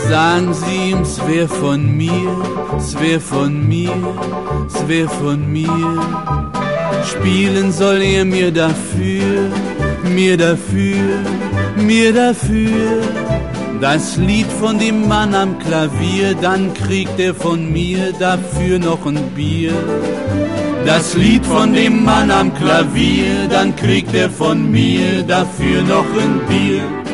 Sagen Sie ihm, es wär von mir, es wär von mir, es wär von mir. Spielen soll er mir dafür, mir dafür, mir dafür. Das Lied von dem Mann am Klavier, dann kriegt er von mir dafür noch ein Bier. Das Lied von dem Mann am Klavier, dann kriegt er von mir dafür noch ein Bier.